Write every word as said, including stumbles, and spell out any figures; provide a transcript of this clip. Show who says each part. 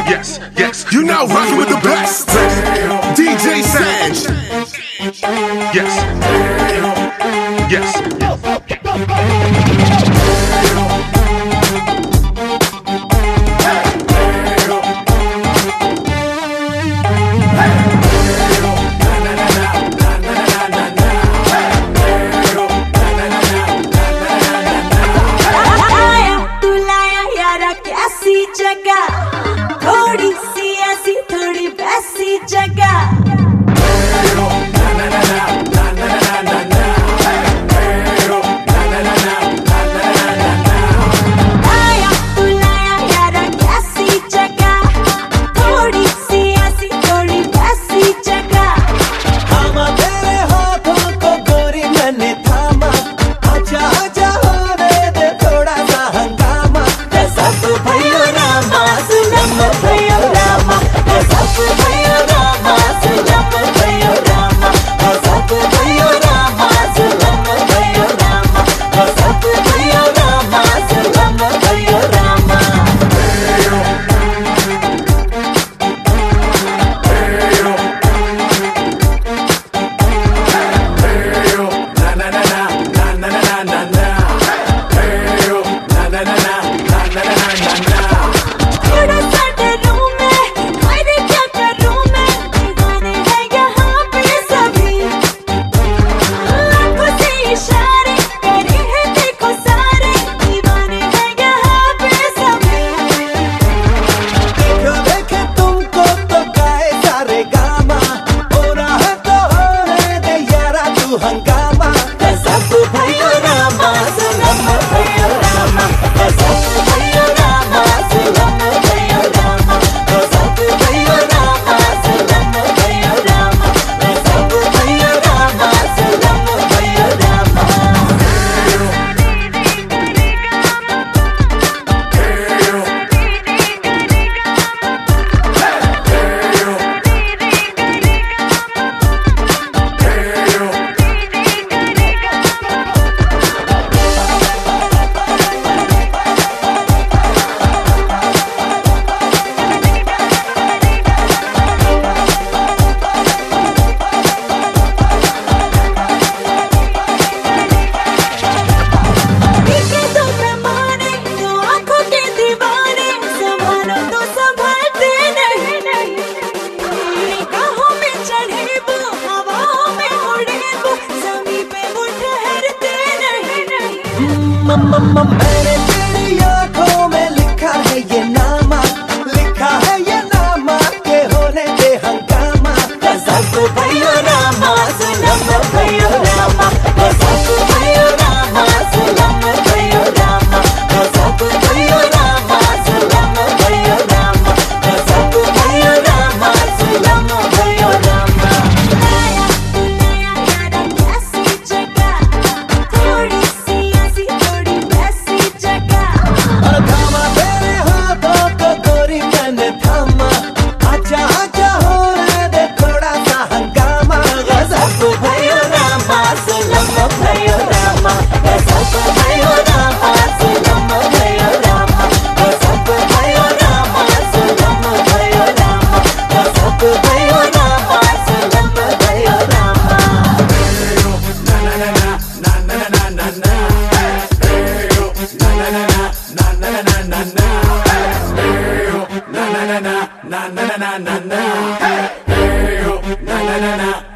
Speaker 1: Yes, yes, you now rocking with the best. D J Sanj. Yes, yes.
Speaker 2: थोड़ी सी ऐसी थोड़ी वैसी जगह
Speaker 3: मैंने तेरी आँखों में लिखा है ये नामा, लिखा है ये नामा के होने दे हंगामा।
Speaker 2: गजब भयो रामा जुलम भयो रामा, गजब भयो रामा जुलम भयो रामा, गजब भयो रामा जुलम भयो रामा, गजब भयो रामा जुलम भयो रामा। नया नया यारा कैसी जगह, थोड़ी सी ऐसी थोड़ी वैसी जगह।
Speaker 3: थामा तेरे हाथों को गोरी मैंने थामा, आजा आजा होने दे थोड़ा सा हंगामा।
Speaker 2: गजब भयो रामा जुलम भयो रामा, गजब भयो रामा जुलम भयो रामा, गजब भयो रामा जुलम भयो रामा, गजब भयो रामा जुलम भयो Rama.
Speaker 1: Na na na na na